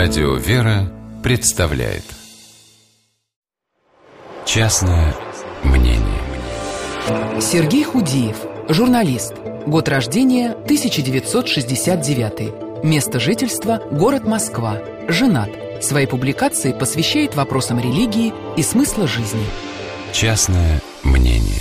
Радио «Вера» представляет «Частное мнение». Сергей Худиев, журналист. Год рождения 1969. Место жительства – город Москва. Женат. Свои публикации посвящает вопросам религии и смысла жизни. «Частное мнение».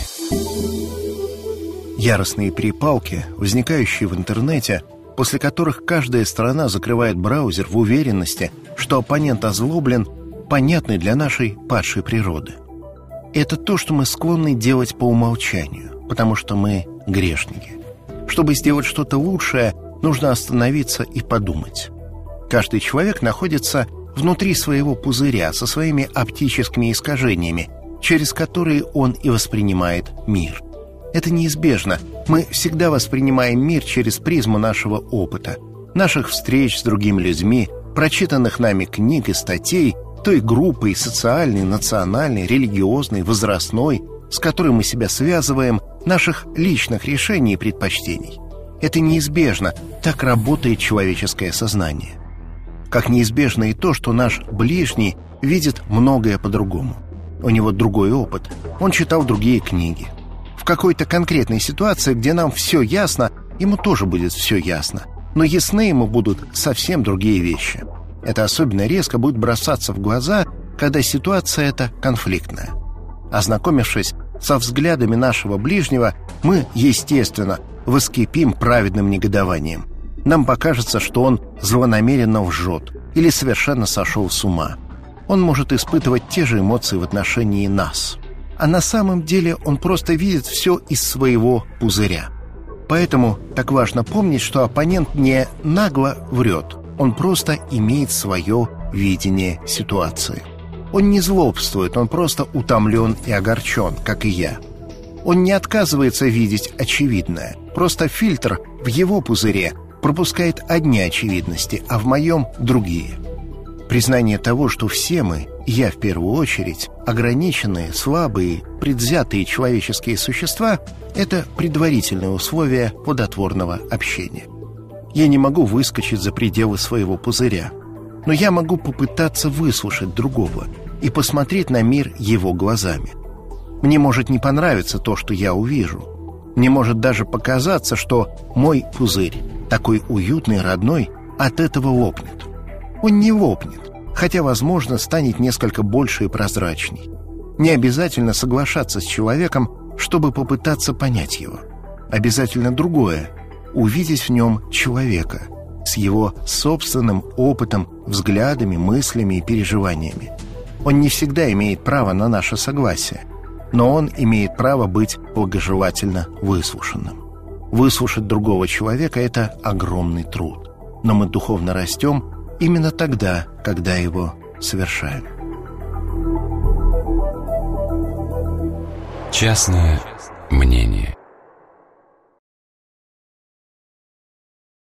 Яростные перепалки, возникающие в интернете, после которых каждая страна закрывает браузер в уверенности, что оппонент озлоблен, понятны для нашей падшей природы. Это то, что мы склонны делать по умолчанию, потому что мы грешники. Чтобы сделать что-то лучшее, нужно остановиться и подумать. Каждый человек находится внутри своего пузыря со своими оптическими искажениями, через которые он и воспринимает мир. Это неизбежно. Мы всегда воспринимаем мир через призму нашего опыта, наших встреч с другими людьми, прочитанных нами книг и статей, той группой социальной, национальной, религиозной, возрастной, с которой мы себя связываем, наших личных решений и предпочтений. Это неизбежно. Так работает человеческое сознание. Как неизбежно и то, что наш ближний видит многое по-другому. У него другой опыт. Он читал другие книги. В какой-то конкретной ситуации, где нам все ясно, ему тоже будет все ясно. Но ясны ему будут совсем другие вещи. Это особенно резко будет бросаться в глаза, когда ситуация эта конфликтная. Ознакомившись со взглядами нашего ближнего, мы, естественно, воскипим праведным негодованием. Нам покажется, что он злонамеренно лжет или совершенно сошел с ума. Он может испытывать те же эмоции в отношении нас. А на самом деле он просто видит все из своего пузыря. Поэтому так важно помнить, что оппонент не нагло врет. Он просто имеет свое видение ситуации. Он не злобствует, он просто утомлен и огорчен, как и я. Он не отказывается видеть очевидное. Просто фильтр в его пузыре пропускает одни очевидности, а в моем – другие. Признание того, что все мы, я в первую очередь, ограниченные, слабые, предвзятые человеческие существа – это предварительное условие плодотворного общения. Я не могу выскочить за пределы своего пузыря, но я могу попытаться выслушать другого и посмотреть на мир его глазами. Мне может не понравиться то, что я увижу. Мне может даже показаться, что мой пузырь, такой уютный, родной, от этого лопнет. Он не лопнет, хотя, возможно, станет несколько больше и прозрачней. Не обязательно соглашаться с человеком, чтобы попытаться понять его. Обязательно другое – увидеть в нем человека с его собственным опытом, взглядами, мыслями и переживаниями. Он не всегда имеет право на наше согласие, но он имеет право быть благожелательно выслушанным. Выслушать другого человека – это огромный труд, но мы духовно растем именно тогда, когда его совершаем. Частное мнение.